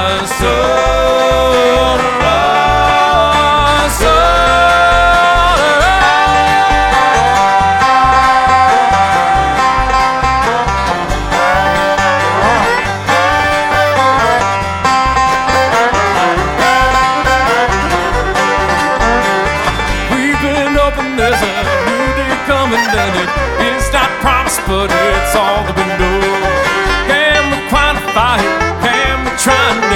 There's a new day coming and it's not promised, but it's all the window. Can we quantify it? Can we try and